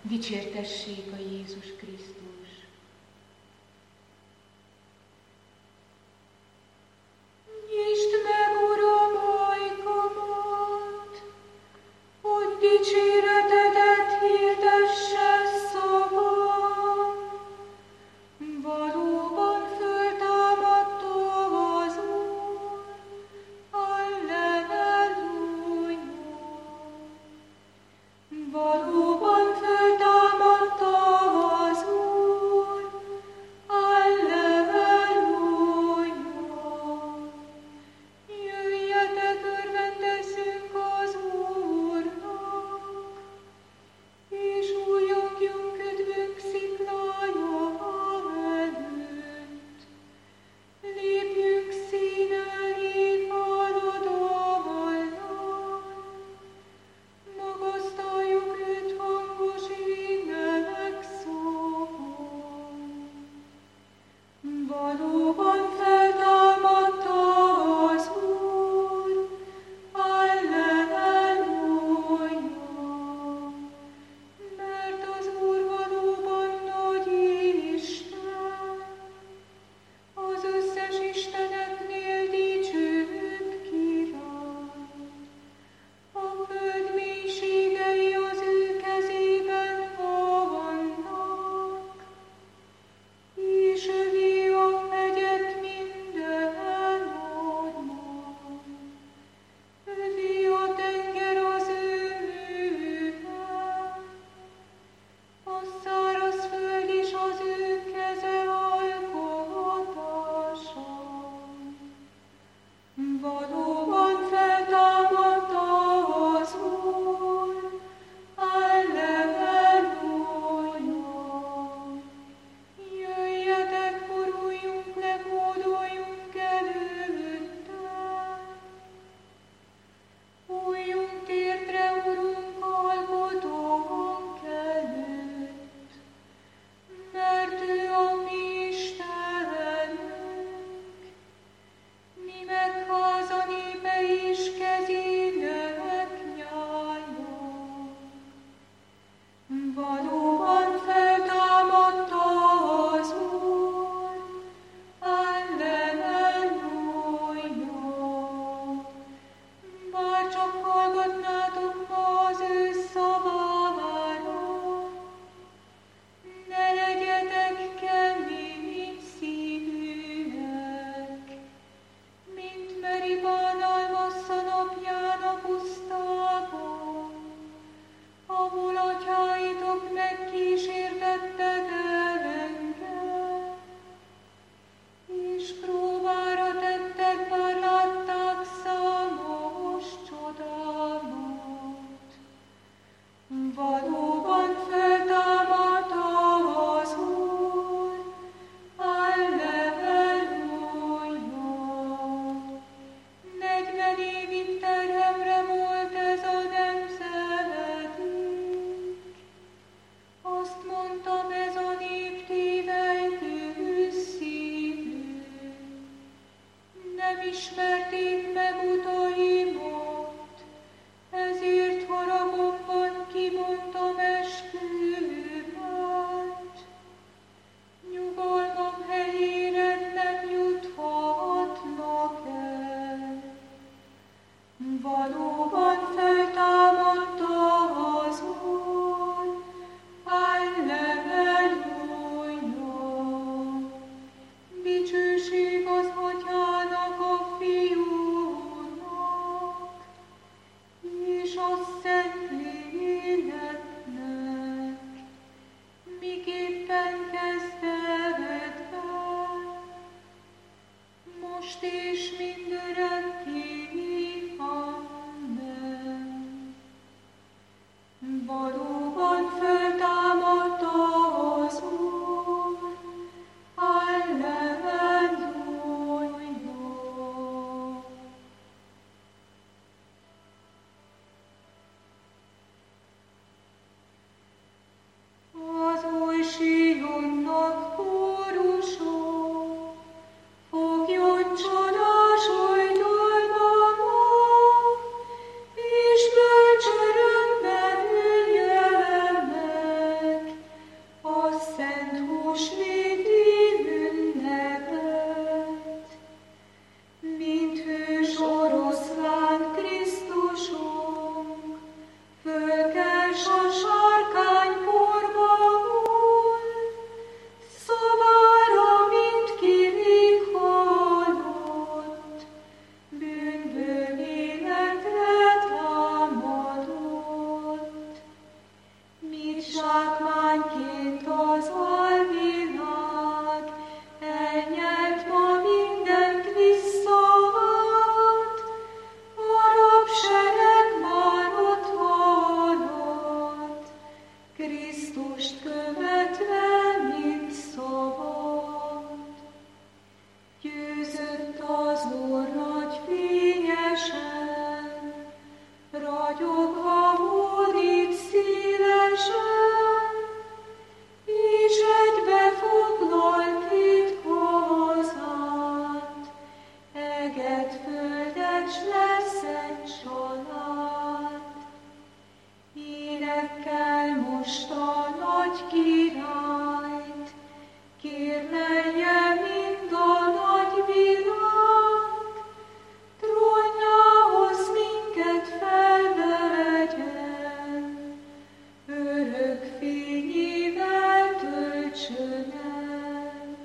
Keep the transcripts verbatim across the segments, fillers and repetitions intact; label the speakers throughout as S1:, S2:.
S1: Dicsértessék a Jézus Krisztus! Nyisd meg, Uram, ajkamat, hogy dicséretedet hirdesse szavam. Valóban föltámadta az Úr, Alleluja! Valóban föltámadta az Úr, Alleluja! Jöjjetek, örvendezzünk az Úrnak, és újongjunk üdvünk sziklája előtt. Lépjünk szín elé áldalommal, magasztaljuk őt hangos ének szavon. Valóban feltámadta az Úr, Alleluja! Mert az Úr valóban nagy Isten, az összes isteneknél dicsőbb király. A föld mélységei az ő kezében vannak, és övé a hegyek minden orma. Övé a tenger az ő műve, a száraz föld is az ő keze alkotása. Valóban feltámadta az Úr, Alleluja! Jöjjetek, boruljunk le, hódoljunk előtte. Újjunk térdre, Urunk, alkotónk előtt, mert ő a mi Istenünk, mi meg háza népe is kezének nyája. Valóban feltámadta az Úr, Alleluja! Bárcsak hallgatnátok ma az ő szavára, ne legyetek kemény szívűek, mint Meribán Almassza napján a pusztában, ahol atyáitok megkísértettek engem, és próbára tettek, bár látták számos csodámat. Valóban feltámadta az Úr, Alleluja! Negyven évig terhemre volt ez a nemzedék. Azt mondtam, ez a nép tévejtő szívű. Nem ismerték meg utaimat, ezért haragomban kimondtam esküvőmet. Nyugalmam helyére nem juthatnak el. Valóban feltámadta az Úr, Alleluja! Dicsőség az Atyának, a Fiúnak, és a Szentléleknek, miképpen kezdetben, most és mindörökké. Amen. Valóban feltámadta az Úr, Alleluja! énekkel most a nagy királyt, kérlelje mind a nagy világ, trónjához minket felvegyen, örök fényével töltsön el.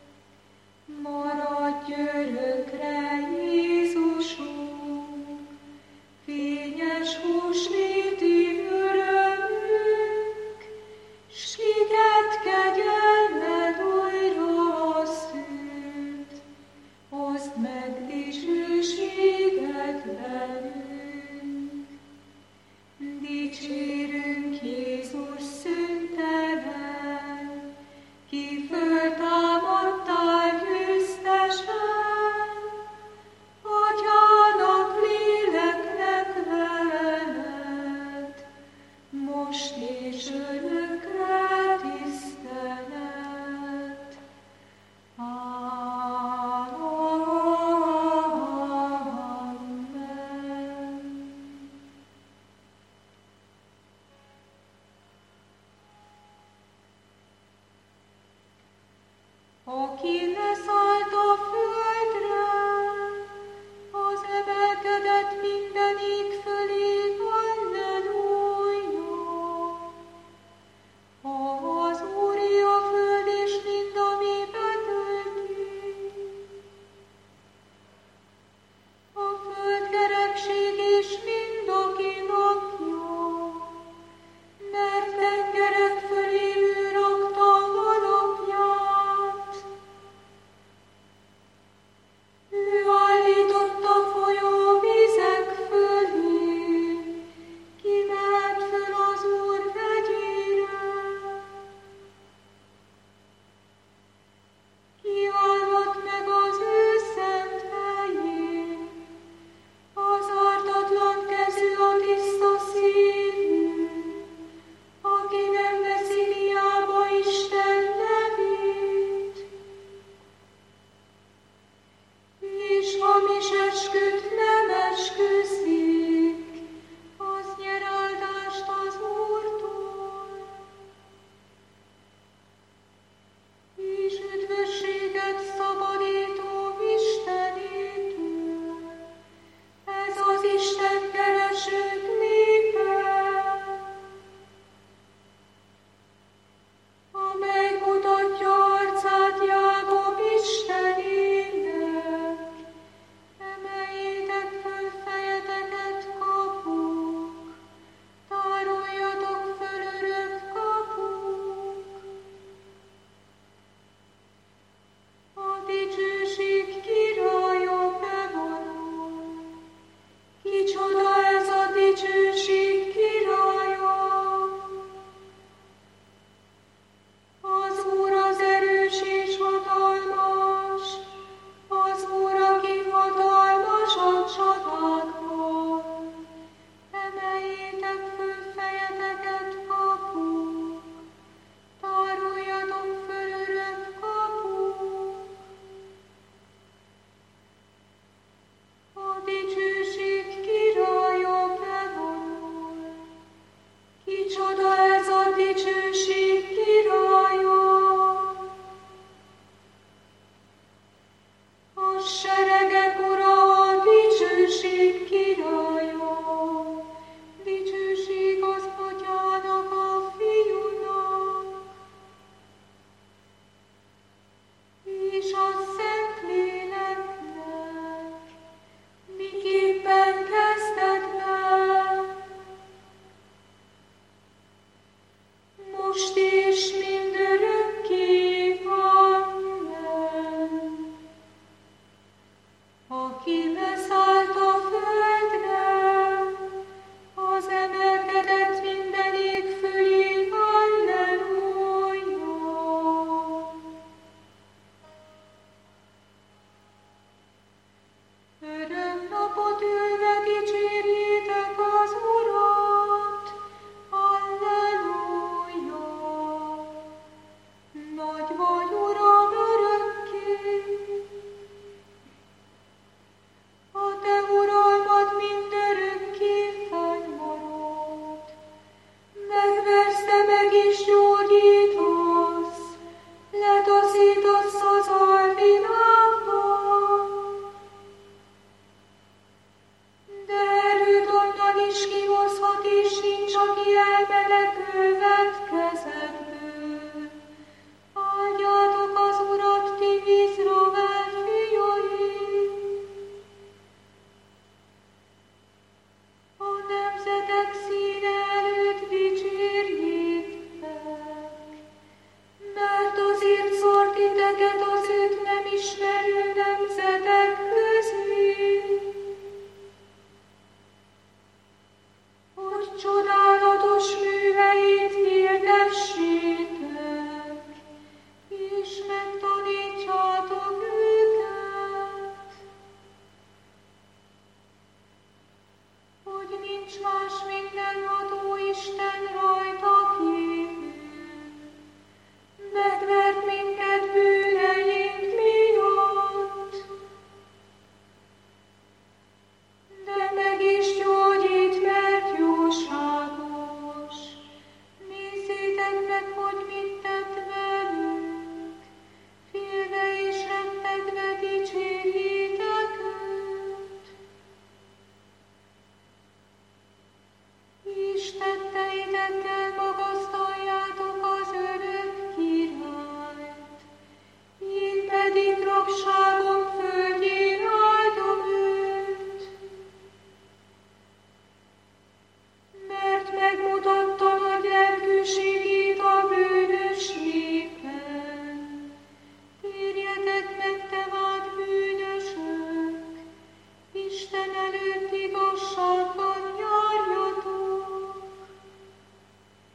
S1: Maradj örökre, Jézusunk, fényes húsvéti örömünk, s kiket kegyelmed újra szült, oszd meg dicsőséget velünk. Dicsérünk Jézus szüntelen, ki föltámadtál győztesen, Atyának, léleknek veled, most és örökre tisztelet. Amen. Aki leszállt a földre, az emelkedett minden ég fölé, halleluja. Az Úré a föld és mind, ami betölti, a föld kerekség és mind, aki lakja, mert tengerek fölé ő rakta alapját. Ő állította folyó vizek fölé, kimelt föl az Úr vegyére. Kiállott meg az ő szent helyén, az ártatlan kezű, a tiszta szívű, aki nem veszi hiába Isten nevét, és hamis esküt nem esküszik, az nyer áldást az Úrtól, és üdvösséget szabadító Istenétől. Ez az Isten keresők népe, amely mutatja arcát Jákob Istenének. Emeljétek föl fejeteket, kapuk, tároljatok föl, örök kapuk. A dicsőség királya bevonul. Kicsoda ez a dicsőség királya? Az Úr az erős és hatalmas, az Úr, aki hatalmas a csatákban. Emeljétek föl fejeteket, kapuk, tároljatok föl, örök kapuk. A dicsőség királya bevonul. Kicsoda ez a dicsőség királya? A seregek ura, a dicsőség királya. Dicsőség az Atyának, a Fiúnak, és a Szentléleknek, miképpen kezdetben, felmenekülvet kezedből. Áldjátok az Urat, ti Izrael fiai! A nemzetek színe előtt dicsérjétek, mert azért szórt titeket az őt nem ismerő nemzetek közé, hogy csodálatos műveit hirdessétek, és megtanítsátok őket, hogy nincs más mindenható Isten rajta kívül, megvert minket bűneink miatt, de meg is gyógyít, mert jóságos. Nézzétek meg, hogy mit tett velünk, félve és rettegve dicsérjétek őt. És tetteitekkel magasztaljátok az örök királyt, én pedig rabságom földjén áldom őt. Mert megmutatta nagy lelkűségét a bűnös népen. Térjetek meg, te vált bűnösök, Isten előtt igazságban járjatok.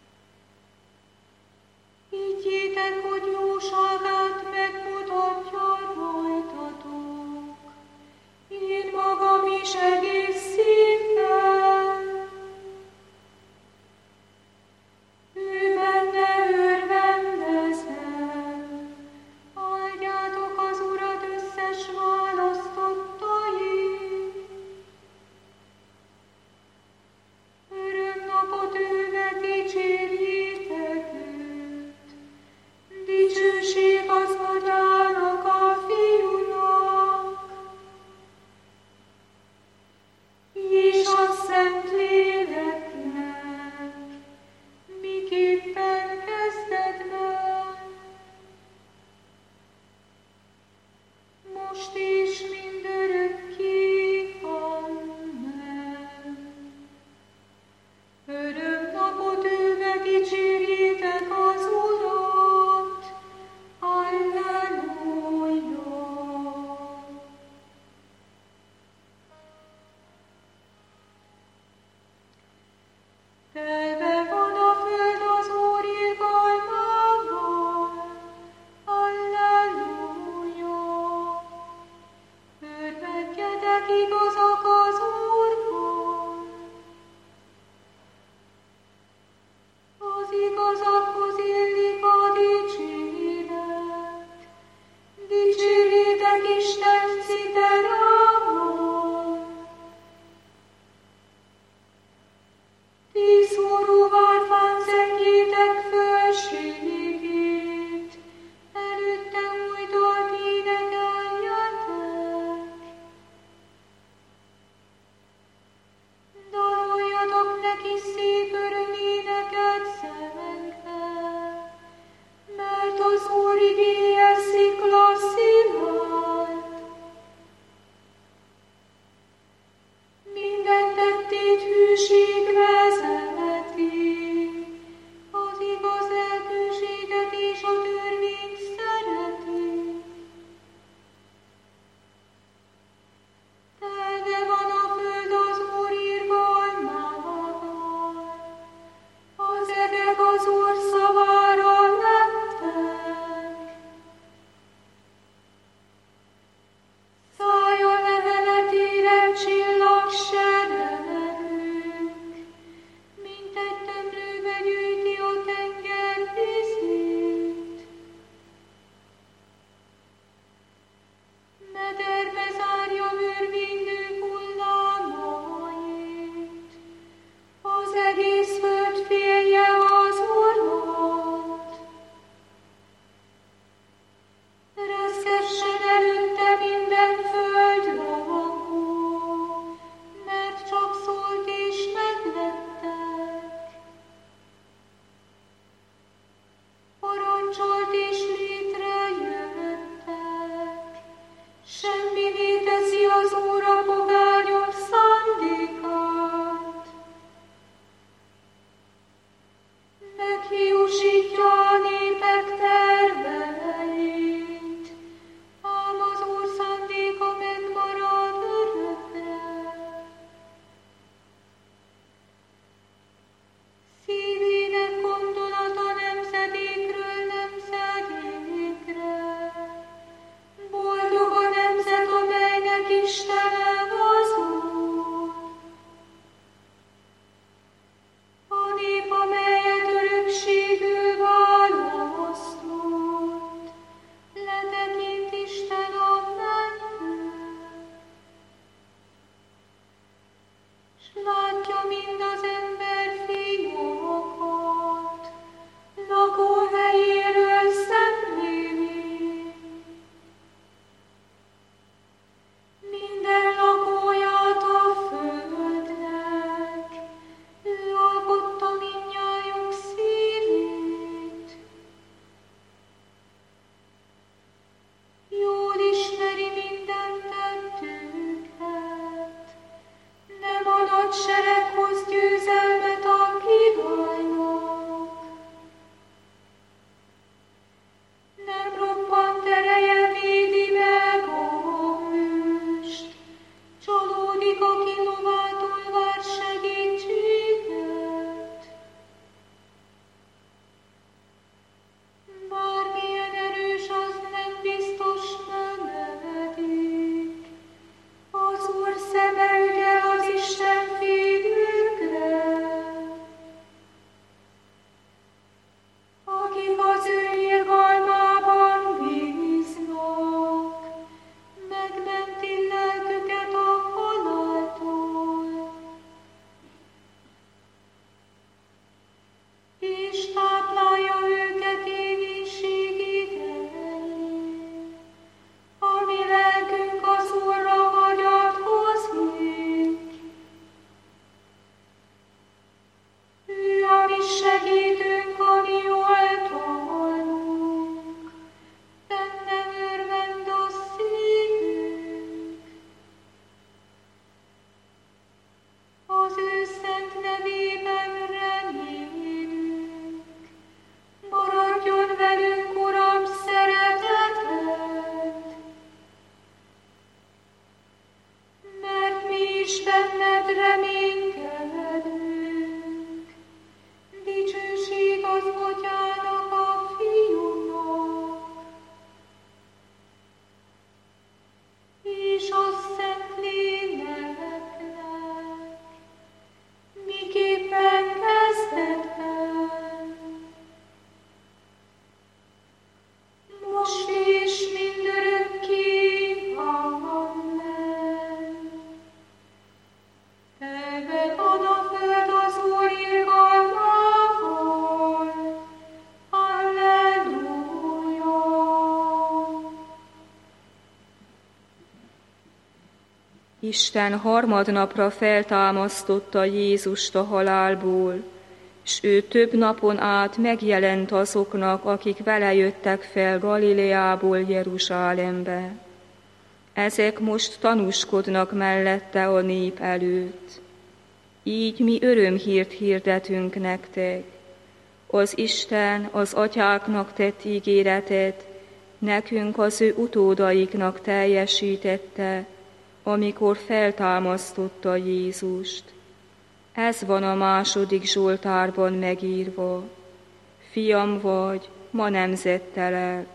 S2: Isten harmadnapra feltámasztotta Jézust a halálból, s ő több napon át megjelent azoknak, akik vele jöttek fel Galileából Jeruzsálembe. Ezek most tanúskodnak mellette a nép előtt. Így mi örömhírt hirdetünk nektek. Az Isten az atyáknak tett ígéretet nekünk az ő utódaiknak teljesítette, amikor feltámasztotta Jézust. Ez van a második Zsoltárban megírva. Fiam vagy, ma nemzettelek.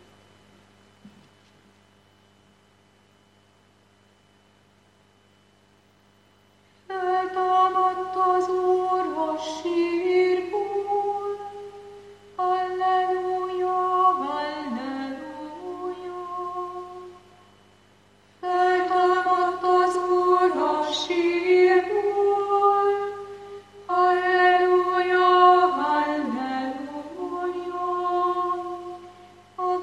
S1: Feltámadt az Úr a sírból. Halleluja, halleluja. Feltámadt az Úr a sírból. Halleluja, halleluja.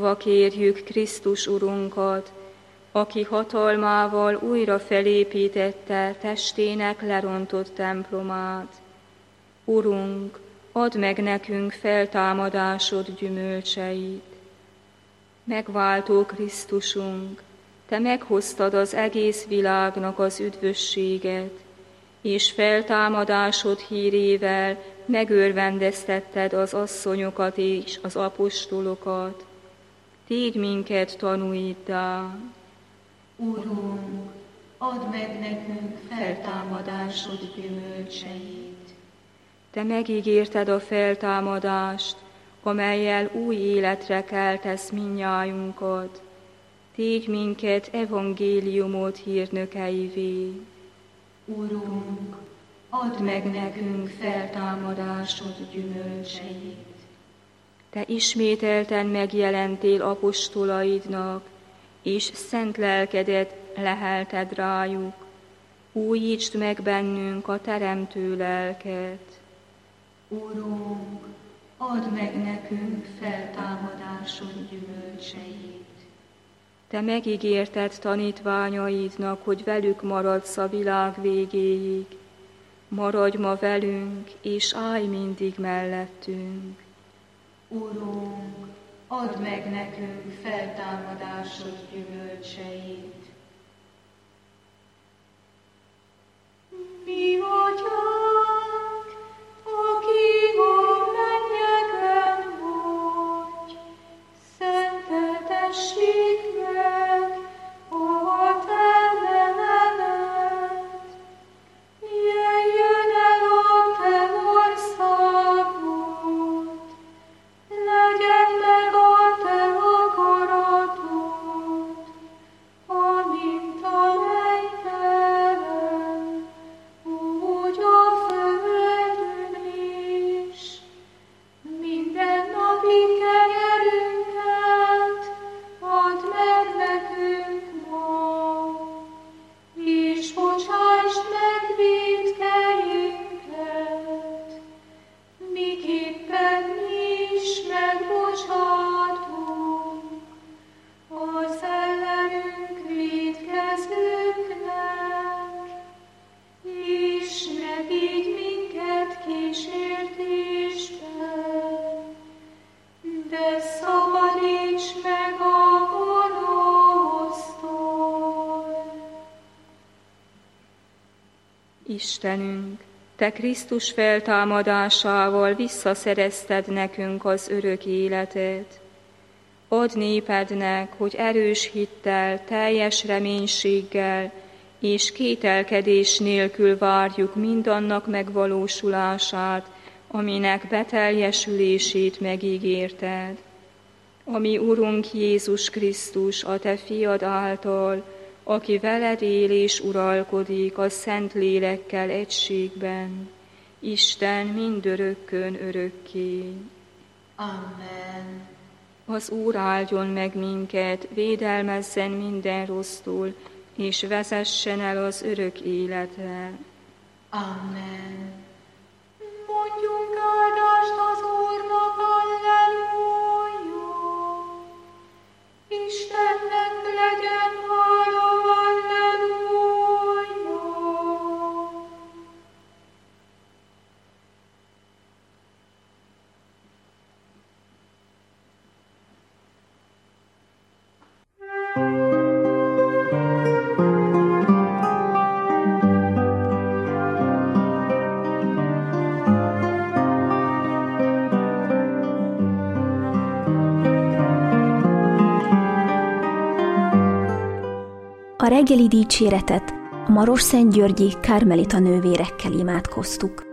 S2: Hívva kérjük Krisztus Urunkat, aki hatalmával újra felépítette testének lerontott templomát. Urunk, add meg nekünk feltámadásod gyümölcseit. Megváltó Krisztusunk, Te meghoztad az egész világnak az üdvösséget, és feltámadásod hírével megörvendeztetted az asszonyokat és az apostolokat. Tégy minket tanúiddá.
S1: Urunk, add meg nekünk feltámadásod gyümölcseit.
S2: Te megígérted a feltámadást, amellyel új életre keltesz mindnyájunkat. Tégy minket evangéliumot hírnökeivé.
S1: Urunk, add meg nekünk feltámadásod gyümölcseit.
S2: Te ismételten megjelentél apostolaidnak, és szent lelkedet lehelted rájuk. Újítsd meg bennünk a teremtő lelket.
S1: Urunk, add meg nekünk feltámadásod gyümölcseit.
S2: Te megígérted tanítványaidnak, hogy velük maradsz a világ végéig. Maradj ma velünk, és állj mindig mellettünk.
S1: Urunk, add meg nekünk feltámadásod gyümölcseit. Mi vagyunk, aki a mennyeken vagy, szenteltessék meg a te nevedet. Jöjjön el a te országod, legyen meg a te akaratod, amint a mennyben, úgy a földön is. Minden napi kenyerünket add meg nekünk ma, és bocsásd meg vétkeinket, miképpen mi is megbocsátunk az ellenünk vétkezőknek, és ne vigy minket kísértésbe, de szabadíts meg a gonosztól.
S2: Istenünk, Te Krisztus feltámadásával visszaszerezted nekünk az örök életet. Add népednek, hogy erős hittel, teljes reménységgel és kételkedés nélkül várjuk mindannak megvalósulását, aminek beteljesülését megígérted. Ami Urunk Jézus Krisztus, a Te fiad által, aki veled él és uralkodik a Szent Lélekkel egységben, Isten mindörökkön örökké.
S1: Amen.
S2: Az Úr áldjon meg minket, védelmezzen minden rossztól, és vezessen el az örök életre.
S1: Amen. Mondjunk áldást az Úrnak, halleluja! Istennek legyen hála, halleluja!
S3: A reggeli dicséretet a Marosszentgyörgyi Kármelita nővérekkel imádkoztuk.